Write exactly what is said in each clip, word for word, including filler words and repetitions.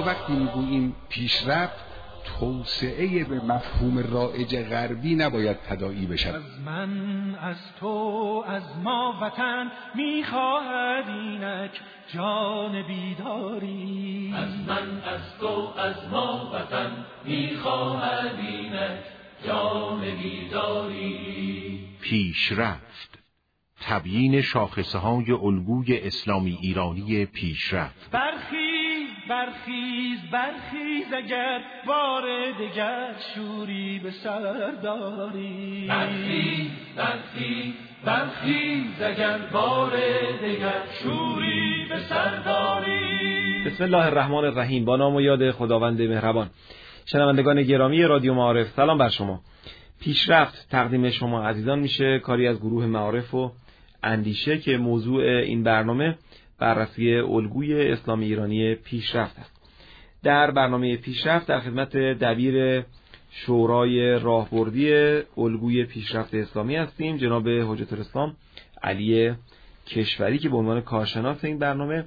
وقتی میگوییم پیشرفت، توسعه به مفهوم رایج غربی نباید تداعی بشود. از من، از تو، از ما وطن میخواهد اینک جان بیداری. از من، از تو، از ما وطن میخواهد اینک جان بیداری. پیشرفت، تبیین شاخصه های الگوی اسلامی ایرانی پیشرفت. برخیز برخیز برخیز اگر بار دگر شوری به سر داری. برخیز برخیز برخیز اگر بار دگر شوری به سر داری. بسم الله الرحمن الرحیم. با نام و یاد خداوند مهربان. شنوندگان گرامی رادیو معارف، سلام بر شما. پیشرفت تقدیم شما عزیزان میشه، کاری از گروه معارف و اندیشه که موضوع این برنامه بررسی الگوی اسلامی ایرانی پیشرفت است. در برنامه پیشرفت در خدمت دبیر شورای راهبردی الگوی پیشرفت اسلامی هستیم، جناب حجت الاسلام علی کشوری که به عنوان کارشناس این برنامه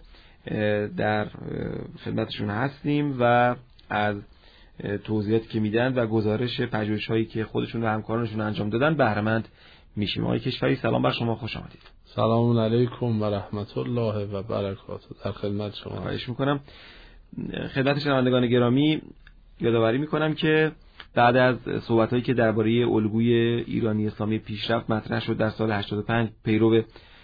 در خدمتشون هستیم و از توضیحاتی که میدن و گزارش پژوهش‌هایی که خودشون و همکارانشون انجام دادن بهره مند میشیم. آقای کشوری سلام بر شما، خوش آمدید. سلام علیکم و رحمت الله و برکاته. در خدمت شما. خواهش میکنم. خدمت شنوندگان گرامی یادآوری میکنم که بعد از صحبت‌هایی که درباره الگوی ایرانی اسلامی پیشرفت مطرح شد در سال هشتاد و پنج پیرو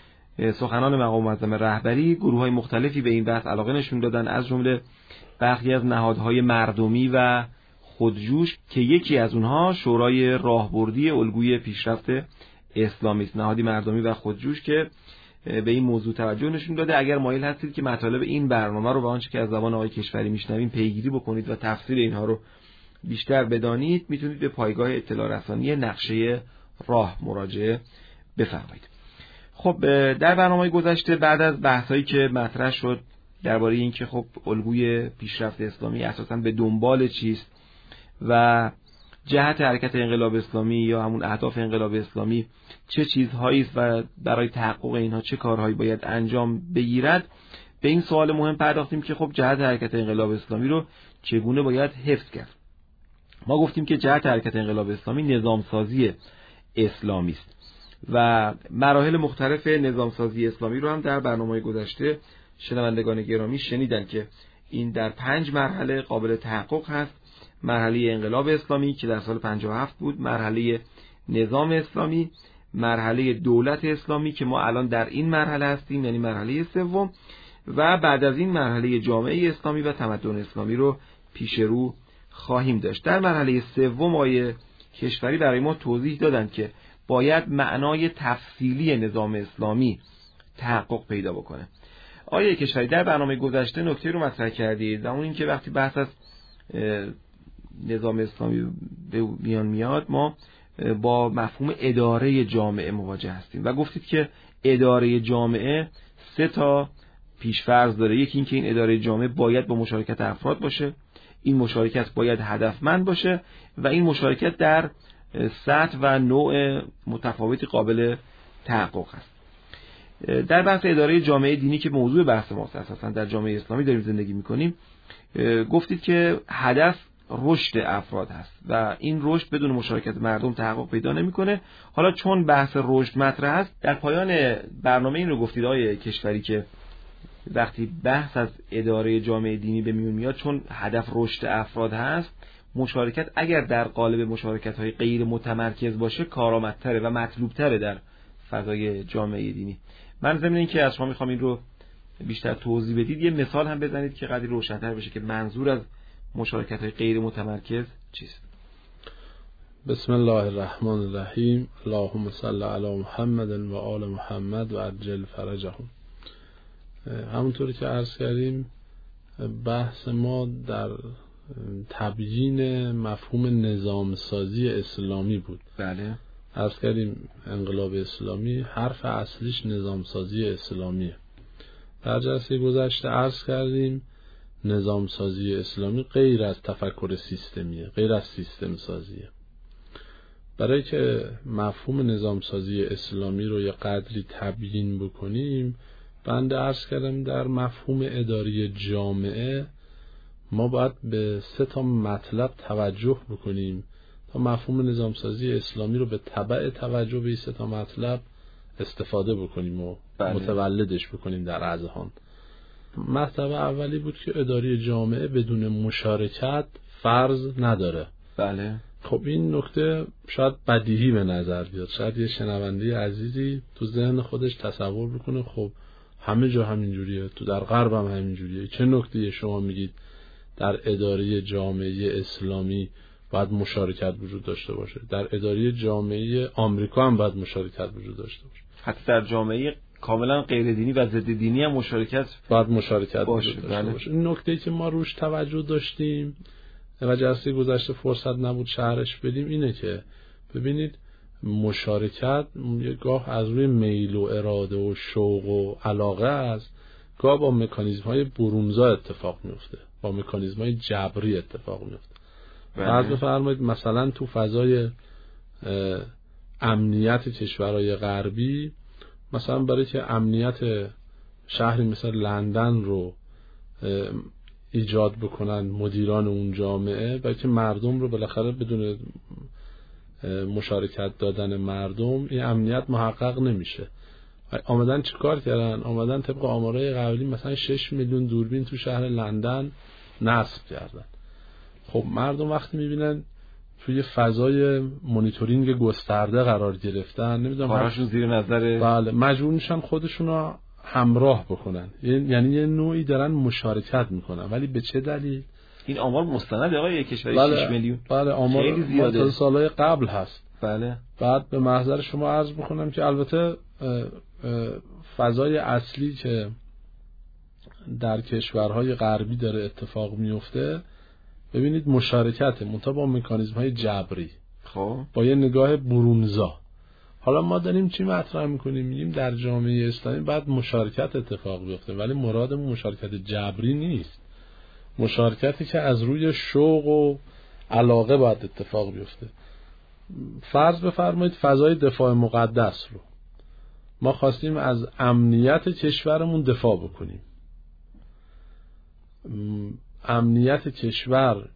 سخنان مقام معظم رهبری، گروه‌های مختلفی به این بحث علاقه نشون دادن، از جمله برخی از نهادهای مردمی و خودجوش که یکی از اونها شورای راهبردی الگوی پیشرفت اسلامی است. نهادی مردمی و خودجوش که به این موضوع توجه نشون داده. اگر مایل هستید که مطالب این برنامه رو و آنچه که از زبان آقای کشوری میشنویم پیگیری بکنید و تفسیر اینها رو بیشتر بدانید، میتونید به پایگاه اطلاع رسانی نقشه راه مراجعه بفرمایید. خب در برنامه گذشته بعد از بحثایی که مطرح شد درباره اینکه خب الگوی پیشرفت اسلامی اساساً به دنبال چیست و جهت حرکت انقلاب اسلامی یا همون اهداف انقلاب اسلامی چه چیزهایی است و برای تحقق اینها چه کارهایی باید انجام بگیرد، به این سوال مهم پرداختیم که خب جهت حرکت انقلاب اسلامی رو چگونه باید حفظ کرد. ما گفتیم که جهت حرکت انقلاب اسلامی نظامسازی اسلامی است و مراحل مختلف نظامسازی اسلامی رو هم در برنامه گذشته شنوندگان گرامی شنیدن که این در پنج مرحله قابل تحقق هست. مرحله انقلاب اسلامی که در سال پنجاه و هفت بود، مرحله نظام اسلامی، مرحله دولت اسلامی که ما الان در این مرحله هستیم یعنی مرحله سوم، و بعد از این مرحله جامعه اسلامی و تمدن اسلامی رو پیش رو خواهیم داشت. در مرحله سوم آقای کشوری برای ما توضیح دادن که باید معنای تفصیلی نظام اسلامی تحقق پیدا بکنه. آقای کشوری در برنامه گذشته نکته رو مطرح کردید و اون این که وقتی بحث از نظام اسلامی به میان میاد ما با مفهوم اداره جامعه مواجه هستیم و گفتید که اداره جامعه سه تا پیش‌فرض داره. یکی این که این اداره جامعه باید با مشارکت افراد باشه، این مشارکت باید هدفمند باشه و این مشارکت در سطح و نوع متفاوتی قابل تحقق است. در بحث اداره جامعه دینی که موضوع بحث ماست، اساسا در جامعه اسلامی داریم زندگی میکنیم، گفتید که هدف رشد افراد هست و این رشد بدون مشارکت مردم تحقق پیدا نمیکنه. حالا چون بحث رشد مطرح است، در پایان برنامه این رو گفتید آقای کشوری که وقتی بحث از اداره جامعه دینی به میون میاد، چون هدف رشد افراد هست، مشارکت اگر در قالب مشارکت‌های غیر متمرکز باشه کارآمدتره و مطلوبتره در فضای جامعه دینی. من ضمن این که از شما میخوام این رو بیشتر توضیح بدید، یه مثال هم بزنید که قدری روشن‌تر بشه که منظور از مشارکت‌های غیر متمرکز چیست. بسم الله الرحمن الرحیم. اللهم صل علی محمد و آل محمد و عجل فرجهم. همونطوری که عرض کردیم بحث ما در تبیین مفهوم نظامسازی اسلامی بود. بله. عرض کردیم انقلاب اسلامی حرف اصلیش نظامسازی اسلامیه. در جلسه گذشته عرض کردیم نظامسازی اسلامی غیر از تفکر سیستمیه، غیر از سیستم سازیه. برای که مفهوم نظامسازی اسلامی رو یه قدری تبیین بکنیم، بنده عرض کردم در مفهوم اداری جامعه ما باید به سه تا مطلب توجه بکنیم تا مفهوم نظامسازی اسلامی رو به تبع توجه به این سه تا مطلب استفاده بکنیم و بله. متولدش بکنیم در اذهان. مطلب اولی بود که اداره جامعه بدون مشارکت فرض نداره. بله. خب این نکته شاید بدیهی به نظر بیاد، شاید یه شنونده عزیزی تو ذهن خودش تصور بکنه خب همه جا همینجوریه، تو در غرب هم همینجوریه، چه نکته شما میگید در اداره جامعه اسلامی باید مشارکت وجود داشته باشه، در اداره جامعه آمریکا هم باید مشارکت وجود داشته باشه، حتی در جامعه کاملا غیر دینی و ضد دینی هم مشارکت باید مشارکت باشه. وجود داشته باشه. این نکته‌ای که ما روش توجه داشتیم و جلسه گذشته فرصت نبود شرحش بدیم اینه که ببینید مشارکت یه گاه از روی میل و اراده و شوق و علاقه است، گاه با مکانیزم‌های برونزا اتفاق میفته، با مکانیزم‌های جبری اتفاق میفته. فرض بفرمایید مثلا تو فضای امنیت کشورهای غربی، مثلا برای که امنیت شهری مثل لندن رو ایجاد بکنن مدیران اون جامعه، برای که مردم رو بالاخره بدون مشارکت دادن مردم این امنیت محقق نمیشه. آمدن چیکار کردن؟ آمدن طبق آمارهای قبلی مثلا شش میلیون دوربین تو شهر لندن نصب کردن. خب مردم وقتی میبینن توی فضای مونیتورینگ گسترده قرار گرفتن، نمیدونم کاراشون زیر نظر، بله، مجبور میشن خودشون رو همراه بکنن، یعنی یه نوعی دارن مشارکت میکنن. ولی به چه دلیل؟ این آمار مستند آقای کشوری بله، شش میلیون بله آمار مال سالهای قبل هست. بله. بعد به محضر شما عرض بکنم که البته اه اه فضای اصلی که در کشورهای غربی داره اتفاق میفته، ببینید مشارکت منتها با مکانیزم های جبری، خب با یه نگاه برونزا. حالا ما داریم چی مطرح میکنیم؟ میگیم در جامعه اسلامی باید مشارکت اتفاق بیفته، ولی مرادمون مشارکت جبری نیست، مشارکتی که از روی شوق و علاقه باید اتفاق بیفته. فرض بفرمایید فضای دفاع مقدس رو ما خواستیم از امنیت کشورمون دفاع بکنیم. امنیت کشور،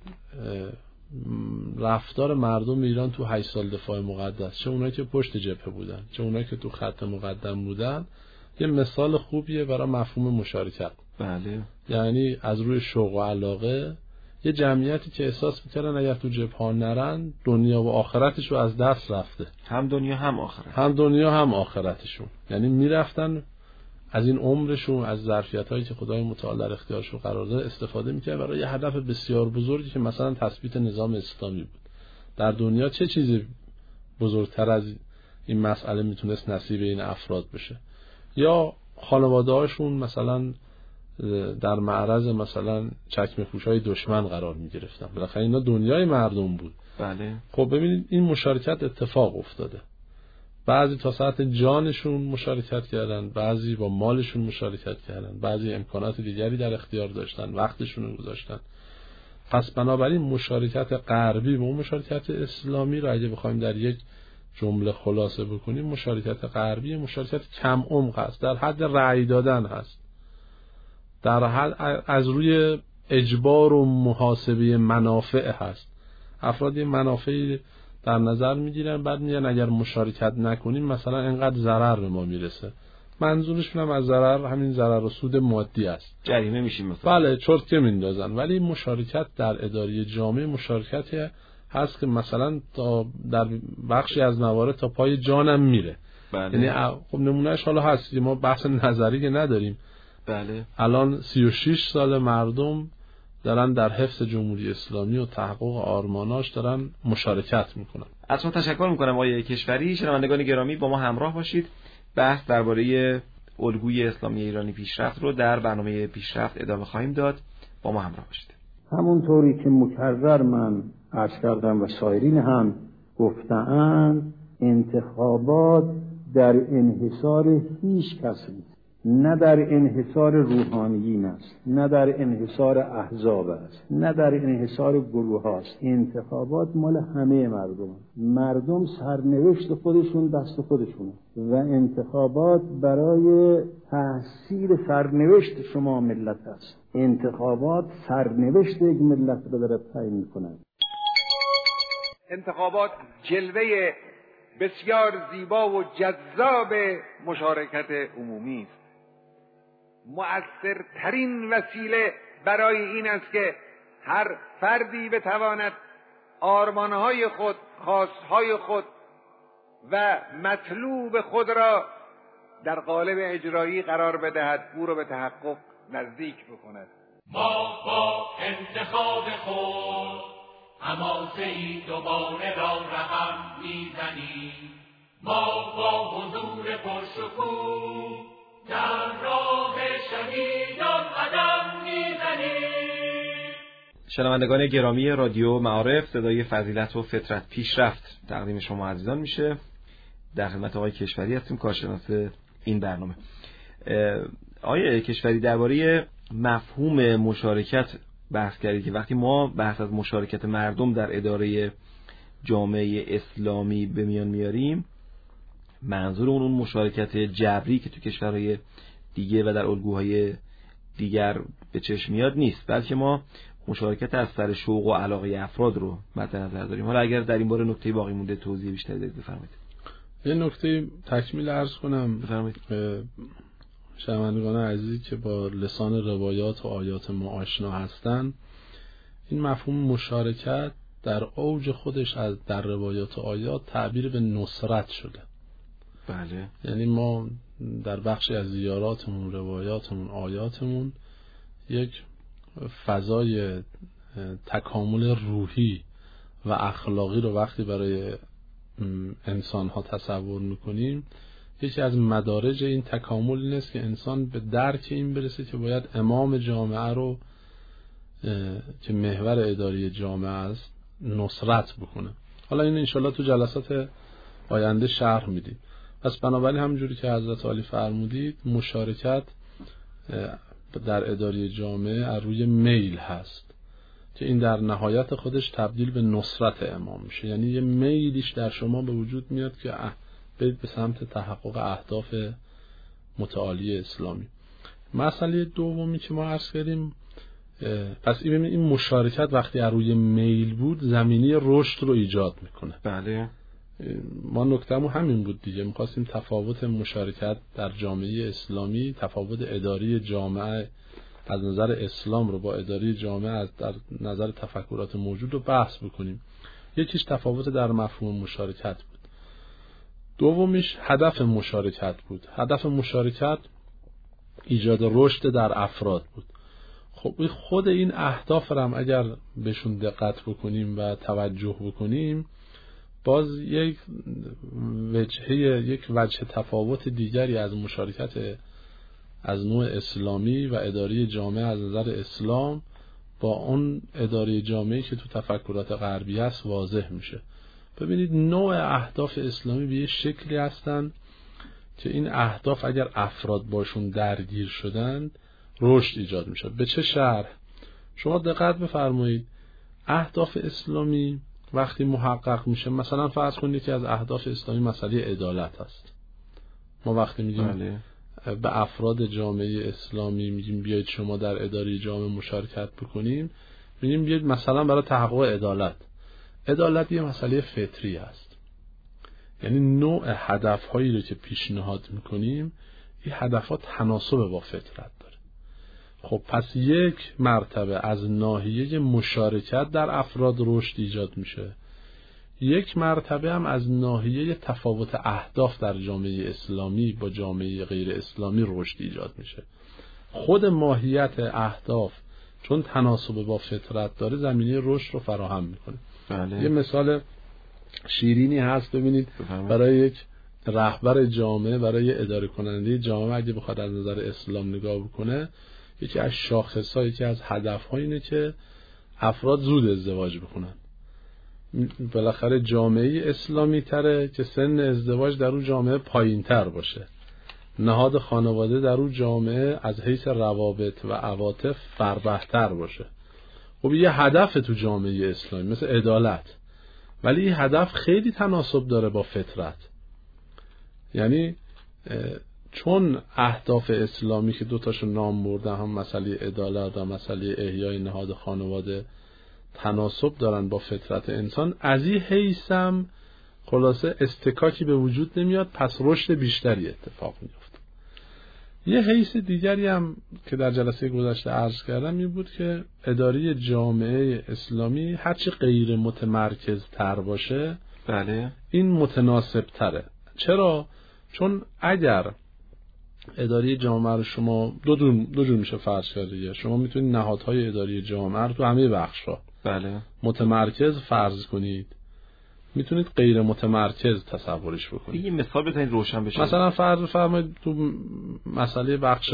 رفتار مردم ایران تو هشت سال دفاع مقدس، چه اونایی که پشت جبهه بودن چه اونایی که تو خط مقدم بودن، یه مثال خوبیه برای مفهوم مشارکت. بله. یعنی از روی شوق و علاقه یه جمعیتی که احساس میکردن اگر تو جبهه نرن دنیا و آخرتش رو از دست رفته، هم دنیا هم آخرت، هم دنیا هم آخرتشون، یعنی میرفتن از این عمرشون، از ظرفیتایی که خدای متعال در اختیارشون قرار داده استفاده میکرد برای یه هدف بسیار بزرگی که مثلا تثبیت نظام اسلامی بود. در دنیا چه چیزی بزرگتر از این مسئله میتونست نصیب این افراد بشه؟ یا خانواده هاشون مثلا در معرض مثلا چکمه پوشای دشمن قرار میگرفتن، بالاخره اینا دنیای مردم بود. بله. خب ببینید این مشارکت اتفاق افتاده، بعضی تا ساعت جانشون مشارکت کردن، بعضی با مالشون مشارکت کردن، بعضی امکانات دیگری در اختیار داشتن، وقتشون رو گذاشتن. پس بنابراین مشارکت غربی و مشارکت اسلامی رو اگه بخوایم در یک جمله خلاصه بکنیم، مشارکت غربی مشارکت کم عمق است، در حد رأی دادن هست، در حد از روی اجبار و محاسبه منافع هست. افرادی منافعی در نظر میگیرن، بعد میگن اگر مشارکت نکنیم مثلا اینقدر ضرر به ما میرسه. منظورشون هم از ضرر همین ضرر و سود مادی است، جریمه میشیم مثلا. بله، چرتکه میندازن. ولی مشارکت در اداره جامعه مشارکتی هست که مثلا تا در بخشی از موارد تا پای جانم میره. بله. یعنی خب نمونهش حالا هست، ما بحث نظری که نداریم. بله. الان سی و شش سال مردم دارن در حفظ جمهوری اسلامی و تحقق آرماناش دارن مشارکت میکنن. از شما تشکر میکنم آقای کشوری. شنوندگان گرامی با ما همراه باشید. بحث درباره الگوی اسلامی ایرانی پیشرفت رو در برنامه پیشرفت ادامه خواهیم داد. با ما همراه باشید. همونطوری که مکرر من عرض کردم و سایرین هم گفتند، انتخابات در انحصار هیچ کس نیست. نه در انحصار روحانیین است، نه در انحصار احزاب است، نه در انحصار گروه است. انتخابات مال همه مردم. مردم سرنوشت خودشون دست خودشونه و انتخابات برای تحصیل سرنوشت شما ملت است. انتخابات سرنوشت یک ملت رو داره تعیین می‌کند. انتخابات جلوه بسیار زیبا و جذاب مشارکت عمومی است. مؤثرترین وسیله برای این است که هر فردی بتواند آرمانهای خود، خواستهای خود و مطلوب خود را در قالب اجرایی قرار بدهد، او را به تحقق نزدیک بکند. ما با انتخاب خود حماسه‌ای دوباره را رقم میزنیم. ما با حضور پرشکوه در راه شهیدان قدم میزنیم. شنوندگان گرامی رادیو معارف، صدای فضیلت و فطرت پیشرفت تقدیم شما عزیزان میشه. در خدمت آقای کشوری هستیم، کارشناس این برنامه. آقای کشوری، درباره مفهوم مشارکت بحث کردید که وقتی ما بحث از مشارکت مردم در اداره جامعه اسلامی به میان میاریم، منظور اون اون مشارکت جبری که تو کشورهای دیگه و در الگوهای دیگر به چشم میاد نیست، بلکه ما مشارکت از سر شوق و علاقه افراد رو مد نظر داریم. حالا اگر در این باره نکته باقی مونده توضیح بیشتری بدید بفرمایید. یه نکته تکمیل عرض کنم بفرمایید. شنوندگان عزیزی که با لسان روایات و آیات ما آشنا هستن، این مفهوم مشارکت در اوج خودش از در روایات و آیات تعبیر به نصرت شده. بله. یعنی ما در بخشی از زیاراتمون، روایاتمون، آیاتمون یک فضای تکامل روحی و اخلاقی رو وقتی برای انسان ها تصور میکنیم، یکی از مدارج این تکامل این است که انسان به درک این برسه که باید امام جامعه رو که محور اداری جامعه است نصرت بکنه. حالا این انشالله تو جلسات آینده شرح میدیم. پس بنابراین همونجوری که حضرت عالی فرمودید، مشارکت در اداره جامعه از روی میل هست که این در نهایت خودش تبدیل به نصرت امام میشه. یعنی یه میلیش در شما به وجود میاد که برید به سمت تحقق اهداف متعالی اسلامی. مسئله دومی که ما عرض کردیم، پس این این مشارکت وقتی از روی میل بود زمینه رشد رو ایجاد میکنه. بله. ما نکتهمون همین بود دیگه، میخواستیم تفاوت مشارکت در جامعه اسلامی، تفاوت اداری جامعه از نظر اسلام رو با اداری جامعه از در نظر تفکرات موجود رو بحث بکنیم. یکیش تفاوت در مفهوم مشارکت بود، دومیش هدف مشارکت بود. هدف مشارکت ایجاد رشد در افراد بود. خب خود این اهداف رو هم اگر بهشون دقت بکنیم و توجه بکنیم، باز یک وجهه یک وجه تفاوت دیگری از مشارکت از نوع اسلامی و اداری جامعه از نظر اسلام با اون اداری جامعه که تو تفکرات غربی هست واضح میشه. ببینید نوع اهداف اسلامی به یه شکلی هستن که این اهداف اگر افراد باشون درگیر شدن رشد ایجاد میشه. به چه شرح؟ شما دقت بفرمایید، اهداف اسلامی وقتی محقق میشه، مثلا فرض کنید که از اهداف اسلامی مسئله عدالت هست. ما وقتی میگیم بله. به افراد جامعه اسلامی میگیم بیاید شما در اداره جامعه مشارکت بکنیم، میگیم بیاید مثلا برای تحقق عدالت. عدالت یه مسئله فطری است، یعنی نوع هدفهایی رو که پیشنهاد میکنیم این هدفها تناسب با فطرت داره. خب پس یک مرتبه از ناحیه مشارکت در افراد رشد ایجاد میشه، یک مرتبه هم از ناحیه تفاوت اهداف در جامعه اسلامی با جامعه غیر اسلامی رشد ایجاد میشه. خود ماهیت اهداف چون تناسب با فطرت داره زمینه رشد رو فراهم میکنه. بله. یه مثال شیرینی هست، ببینید برای یک رهبر جامعه، برای اداره کننده جامعه اگه بخواد از نظر اسلام نگاه بکنه، یکی از شاخص‌ها، یکی از هدف‌ها اینه که افراد زود ازدواج بکنن. بالاخره جامعه اسلامی تره که سن ازدواج در اون جامعه پایین تر باشه. نهاد خانواده در اون جامعه از حیث روابط و عواطف فربهتر باشه. خب یه هدف تو جامعه اسلامی مثل عدالت، ولی این هدف خیلی تناسب داره با فطرت. یعنی چون اهداف اسلامی که دوتاشو نام بردن، هم مسئله عدالت و مسئله احیای نهاد خانواده، تناسب دارن با فطرت انسان، از این حیثم خلاصه استکاکی به وجود نمیاد، پس رشد بیشتری اتفاق میفته. یه حیث دیگری هم که در جلسه گذشته عرض کردم این بود که اداره جامعه اسلامی هرچی غیر متمرکز تر باشه، بله، این متناسب تره. چرا؟ چون اگر اداره جامعه رو شما دو جور دو جور میشه فرض کرد. شما میتونید نهادهای اداره جامعه رو تو همه بخش‌ها بله متمرکز فرض کنید، میتونید غیر متمرکز تصورش بکنید. یه مثال بزنید روشن بشه. مثلا فرض فرمایید تو مسئله بخش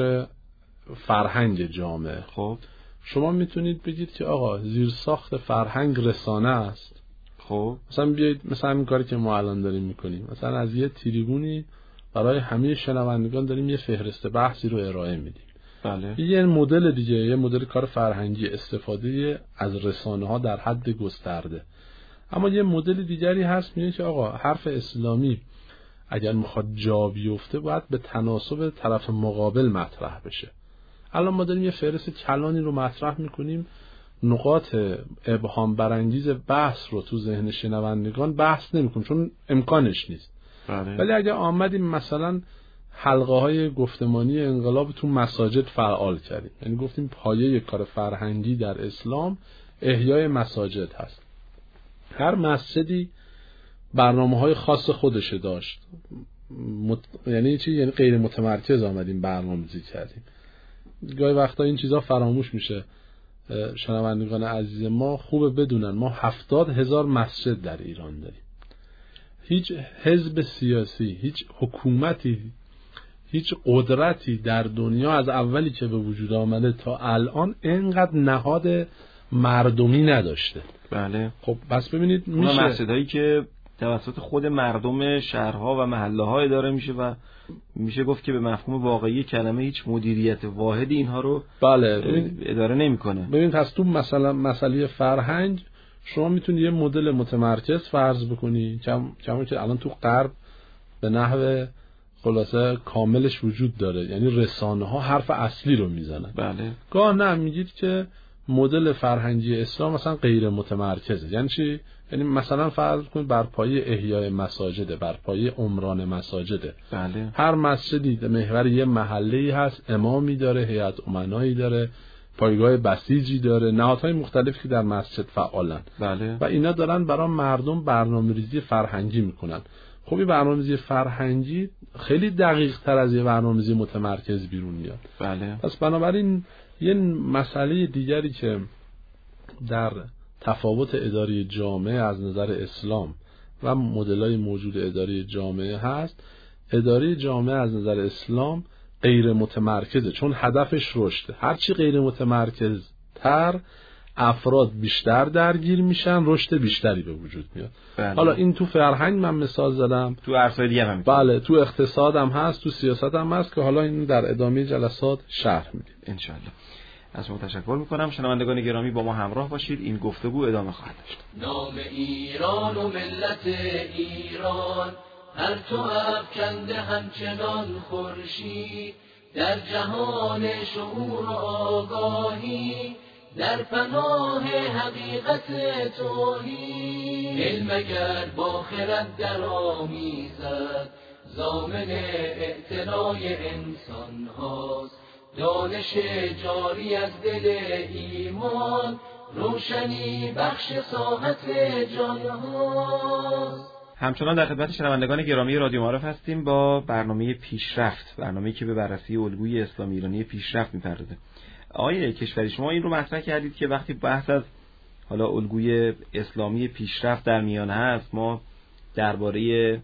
فرهنگ جامعه، خب شما میتونید بگید که آقا زیرساخت فرهنگ رسانه است. خب مثلا بیایید مثلا این کاری که ما الان داریم میکنیم، مثلا از یه تریبونی برای همه شنوندگان داریم یه فهرست بحثی رو ارائه میدیم. بله. یه مدل دیگه، یه مدل کار فرهنگی، استفاده از رسانه ها در حد گسترده. اما یه مدل دیگری هست میگه که آقا حرف اسلامی اگر میخواد جا بیفته باید به تناسب طرف مقابل مطرح بشه. الان ما داریم یه فهرست کلانی رو مطرح میکنیم، نقاط ابهام برانگیز بحث رو تو ذهن شنوندگان بحث نمیکنیم چون امکانش نیست. بله. ولی اگر آمدیم مثلا حلقه های گفتمانی انقلاب تو مساجد فعال کردیم، یعنی گفتیم پایه کار فرهنگی در اسلام احیای مساجد هست، هر مسجدی برنامه‌های خاص خودش داشت، مت... یعنی چی؟ یعنی غیر متمرکز آمدیم برنامه‌ریزی کردیم. گاهی وقتا این چیزا فراموش میشه. شنوندگان عزیز ما خوبه بدونن ما هفتاد هزار مسجد در ایران داریم. هیچ حزب سیاسی، هیچ حکومتی، هیچ قدرتی در دنیا از اولی که به وجود آمده تا الان اینقدر نهاد مردمی نداشته. بله. خب بس ببینید میشه اون مسجدایی که توسط خود مردم شهرها و محله‌ها اداره میشه و میشه گفت که به مفهوم واقعی کلمه هیچ مدیریت واحدی اینها رو بله اداره نمیکنه. ببینید پس تو مثلا مسئله فرهنگ شما میتونید یه مدل متمرکز فرض بکنی کما که الان تو غرب به نحو خلاصه کاملش وجود داره، یعنی رسانه ها حرف اصلی رو میزنن. بله. گاه نه میگید که مدل فرهنگی اسلام مثلا غیر متمرکزه. یعنی چی؟ یعنی مثلا فرض کنید بر پایه احیای مساجد، بر پایه عمران مساجد. بله. هر مسجدی محور یه محله‌ای هست، امامی داره، هیئت امنایی داره، پایگاه بسیجی داره، نهادهای مختلفی که در مسجد فعالن. بله. و اینا دارن برای مردم برنامه‌ریزی فرهنگی میکنن. خب این برنامه‌ریزی فرهنگی خیلی دقیق تر از یه برنامه‌ریزی متمرکز بیرون میاد. بله. پس بنابراین یه مسئله دیگری که در تفاوت اداره جامعه از نظر اسلام و مدل‌های موجود اداره جامعه هست، اداره جامعه از نظر اسلام غیر متمرکزه، چون هدفش رشده. هرچی غیر متمرکز تر افراد بیشتر درگیر میشن، رشد بیشتری به وجود میاد. بله. حالا این تو فرهنگ من مثال زدم، تو عرصه‌های دیگه هم بله، تو اقتصاد هم هست، تو سیاست هم هست که حالا این در ادامه جلسات شرح میدیم ان شاء الله. از شما تشکر میکنم. شنوندگان گرامی با ما همراه باشید، این گفتگو ادامه خواهد داشت. نام ایران و ملت ایران هر تو افکنده همچنان خورشید، در جهان شعور و آگاهی، در پناه حقیقت توحید. علم اگر با خرد در آمیزد، ضامن اعتنای انسان هاست. دانش جاری از دل ایمان، روشنی بخش ساحت جان هاست. همچنان در خدمت شنوندگان گرامی رادیو معارف هستیم با برنامه پیشرفت، برنامه‌ای که به بررسی الگوی اسلامی ایرانی پیشرفت می‌پردازه. آقای کشوری، شما این رو مطرح کردید که وقتی بحث از حالا الگوی اسلامی پیشرفت در میان هست، ما درباره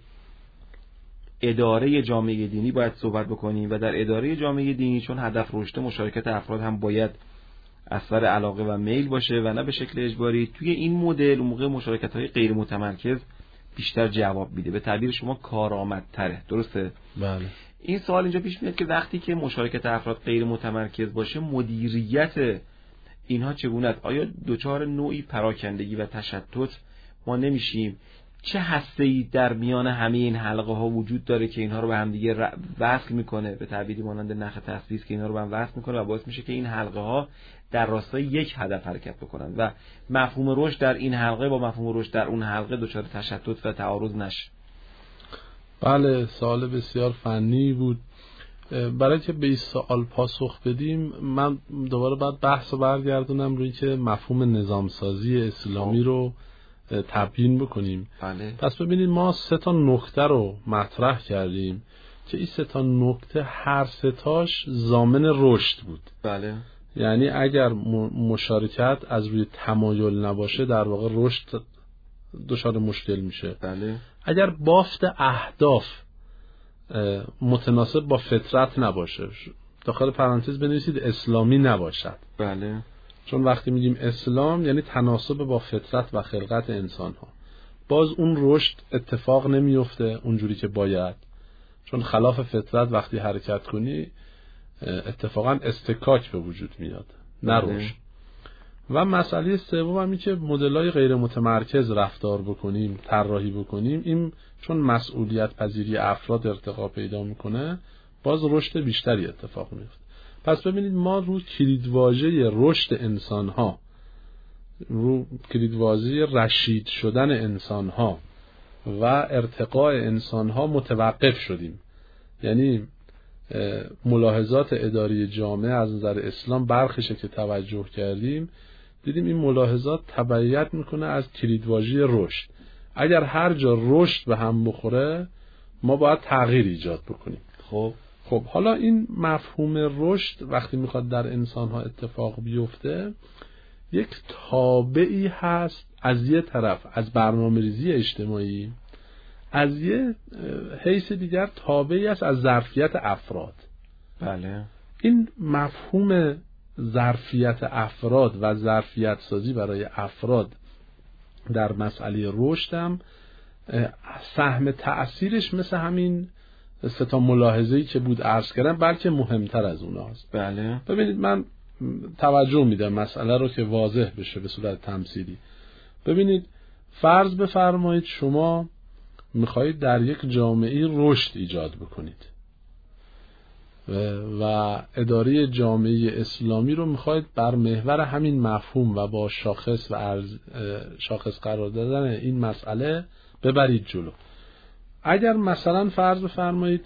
اداره جامعه دینی باید صحبت بکنیم و در اداره جامعه دینی چون هدف رشد مشارکت افراد هم باید اثر علاقه و میل باشه و نه به شکل اجباری. توی این مدل اون موقع مشارکت‌های غیر متمرکز بیشتر جواب میده، به تعبیر شما کارآمدتره، درسته؟ بله. این سوال اینجا پیش میاد که وقتی که مشارکت افراد غیر متمرکز باشه، مدیریت اینها چگونه است؟ آیا دوچار نوعی پراکندگی و تشتت ما نمیشیم؟ چه هسته‌ای در میان همه این حلقه ها وجود داره که اینها رو به هم دیگه وصل میکنه، به تعبیری مانند نخ تسلیس که اینها رو به هم وصل میکنه و باعث میشه که این حلقه ها در راستای یک هدف حرکت بکنن و مفهوم رشد در این حلقه با مفهوم رشد در اون حلقه دچار تشتت و تعارض نشه؟ بله، سوال بسیار فنی بود. برای که به این سوال پاسخ بدیم من دوباره باید بحث رو برگردونم روی که مفهوم نظامسازی اسلامی رو تبیین بکنیم. بله. پس ببینید ما سه تا نکته رو مطرح کردیم که این سه تا نکته هر سه تاش ضامن رشد بود. بله. یعنی اگر مشارکت از روی تمایل نباشه در واقع رشد دچار مشکل میشه. بله. اگر بافت اهداف متناسب با فطرت نباشه، داخل پرانتز بنویسید اسلامی نباشد. بله. چون وقتی میگیم اسلام یعنی تناسب با فطرت و خلقت انسان ها، باز اون رشد اتفاق نمیفته اونجوری که باید، چون خلاف فطرت وقتی حرکت کنی اتفاقا استکاک به وجود میاد، نه رشد. و مسئله سوم هم این که مدل‌های غیر متمرکز رفتار بکنیم، طراحی بکنیم، این چون مسئولیت پذیری افراد ارتقا پیدا میکنه باز رشد بیشتری اتفاق میفته. پس ببینید ما رو کلیدواژه رشد انسان‌ها، رو کلیدواژه رشید شدن انسان‌ها و ارتقاء انسان‌ها متوقف شدیم. یعنی ملاحظات اداری جامعه از نظر اسلام برخشه که توجه کردیم، دیدیم این ملاحظات تبعیت میکنه از کلیدواژه رشد. اگر هر جا رشد به هم بخوره ما باید تغییر ایجاد بکنیم. خب خب حالا این مفهوم رشد وقتی میخواد در انسان‌ها اتفاق بیفته یک تابعی هست از یه طرف از برنامه‌ریزی اجتماعی، از یه حیث دیگر تابعی است از ظرفیت افراد. بله. این مفهوم ظرفیت افراد و ظرفیت سازی برای افراد در مسئله رشد هم سهم تأثیرش مثل همین سه تا ملاحظه‌ای که بود عرض کردم بلکه مهمتر از اوناست. بله. ببینید من توجه میدم مسئله رو که واضح بشه به صورت تمثیلی. ببینید فرض بفرمایید شما میخواهید در یک جامعه رشد ایجاد بکنید و اداره جامعه اسلامی رو میخواهید بر محور همین مفهوم و با شاخص و ارز شاخص قرار دادن این مسئله ببرید جلو. اگر مثلا فرض بفرمایید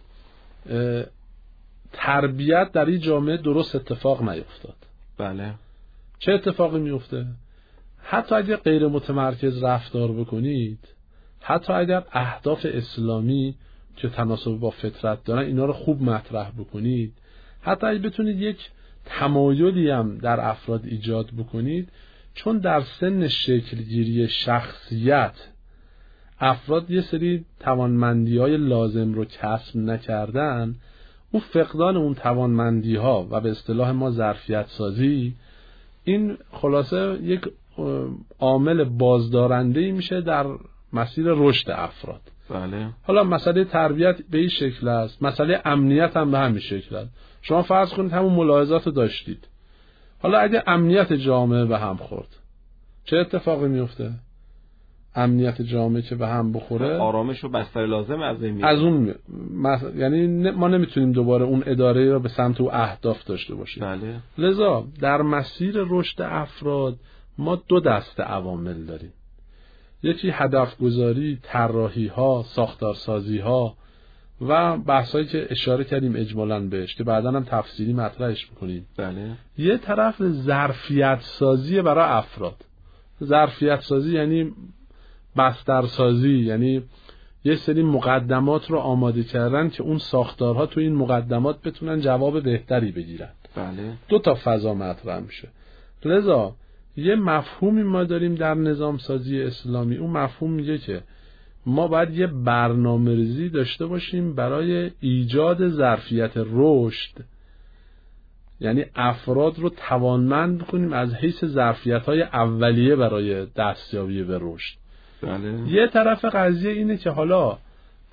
تربیت در این جامعه درست اتفاق نیفتاد، بله، چه اتفاقی میفته؟ حتی اگر غیر متمرکز رفتار بکنید، حتی اگر اهداف اسلامی که تناسب با فطرت دارن اینا رو خوب مطرح بکنید، حتی اگر بتونید یک تمایلی هم در افراد ایجاد بکنید، چون در سن شکلگیری شخصیت افراد یه سری توانمندی‌های لازم رو کسب نکردن، اون فقدان اون توانمندی‌ها و به اصطلاح ما ظرفیت سازی، این خلاصه یک عامل بازدارنده‌ای میشه در مسیر رشد افراد. بله. حالا مسئله تربیت به این شکل است، مسئله امنیت هم به همین شکل است. شما فرض کنید همون ملاحظات رو داشتید، حالا اگه امنیت جامعه به هم خورد چه اتفاقی میفته؟ امنیت جامعه که به هم بخوره، آرامش و بستر لازم از این از اون می... مس... یعنی ما نمیتونیم دوباره اون اداره رو به سمت او اهداف داشته باشیم. بله. لذا در مسیر رشد افراد ما دو دسته عوامل داریم. یکی هدف گذاری، طراحی ها، ساختار سازی ها و بحثایی که اشاره کردیم اجمالاً بهش که بعداً هم تفصیلی مطرحش می‌کنیم. بله. یه طرف ظرفیت سازی برای افراد. ظرفیت سازی یعنی بستر سازی، یعنی یه سری مقدمات رو آماده کردن که اون ساختارها تو این مقدمات بتونن جواب بهتری بگیرن. بله. دو تا فضا مطرح میشه. لذا یه مفهومی ما داریم در نظام سازی اسلامی، اون مفهوم میگه که ما باید یه برنامه‌ریزی داشته باشیم برای ایجاد ظرفیت رشد، یعنی افراد رو توانمند کنیم از حیث ظرفیت‌های اولیه برای دستیابی به رشد. بله. یه طرف قضیه اینه که حالا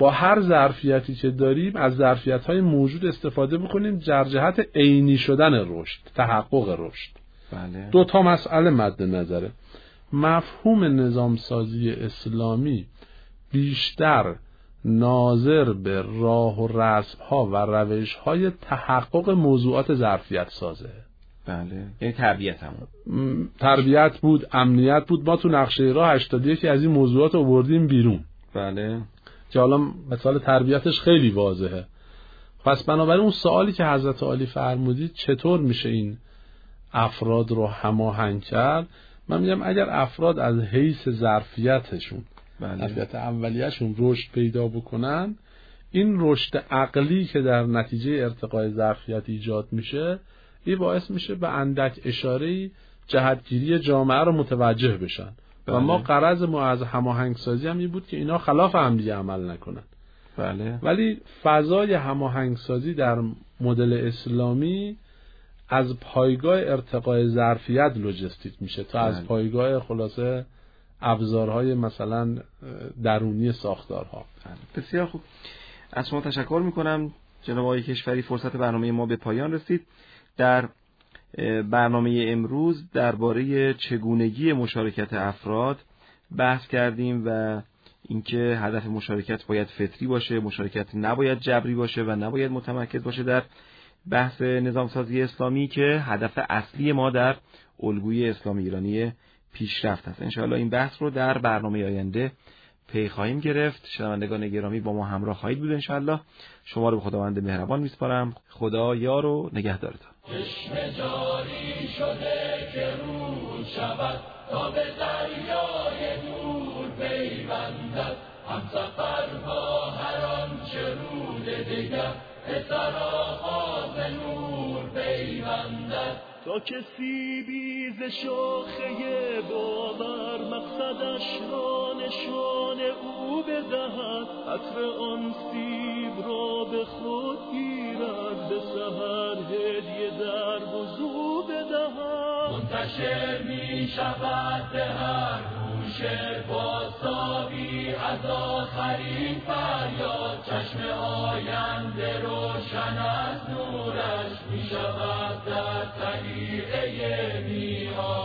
با هر ظرفیتی که داریم از ظرفیت‌های موجود استفاده بکنیم در جهت عینی شدن رشد، تحقق رشد. بله. دو تا مسئله مد نظره. مفهوم نظامسازی اسلامی بیشتر ناظر به راه و رسم‌ها و روش‌های تحقق موضوعات ظرفیت سازه. بله، یعنی تربیت هم تربیت بود، امنیت بود. ما تو نقشه راه هشتاد و یک از این موضوعات آوردیم بیرون. بله، که حالا مثال تربیتش خیلی واضحه. پس بنابراین اون سوالی که حضرت عالی فرمودید چطور میشه این افراد رو هماهنگ کرد، من میگم اگر افراد از حیث ظرفیتشون، بله، ظرفیت اولیه‌شون رشد پیدا بکنن، این رشد عقلی که در نتیجه ارتقای ظرفیت ایجاد میشه، این باعث میشه به اندک اشاره‌ای جهتگیری جامعه رو متوجه بشن. بله. و ما غرض ما از هماهنگسازی هم این بود که اینا خلاف هم دیگه عمل نکنن. بله. ولی فضای هماهنگسازی در مدل اسلامی از پایگاه ارتقای ظرفیت لوجستیک میشه تا بله. از پایگاه خلاصه ابزارهای مثلا درونی ساختارها. بله. بسیار خوب، از شما تشکر میکنم جناب آقای کشوری. فرصت برنامه ما به پایان رسید. در برنامه امروز درباره چگونگی مشارکت افراد بحث کردیم و اینکه هدف مشارکت باید فطری باشه، مشارکت نباید جبری باشه و نباید متمرکز باشه در بحث نظامسازی اسلامی که هدف اصلی ما در الگوی اسلام ایرانی پیشرفت است. انشاءالله این بحث رو در برنامه آینده پی خواهیم گرفت. شنوندگان گرامی با ما همراه خواهید بود انشاءالله. شما رو به خداوند مهربان میسپارم. خدا یار و نگهدارتان. چشم جاری شده که رود شود تا به دریای دور پیوندد، همسفر با هر آنچه رود دگر پسرها ز نور پیوندد. تا کسی بیز شاخه باور مقصدش را نشان او بدهد، عطر آن سیب را به خود گیرد، به سحر هدیه در وضو بدهد. منتشر می شود به هر گوشه بازتابی از آخرین فریاد، چشم آینده روشن از نورش می شود در طریقه میهان.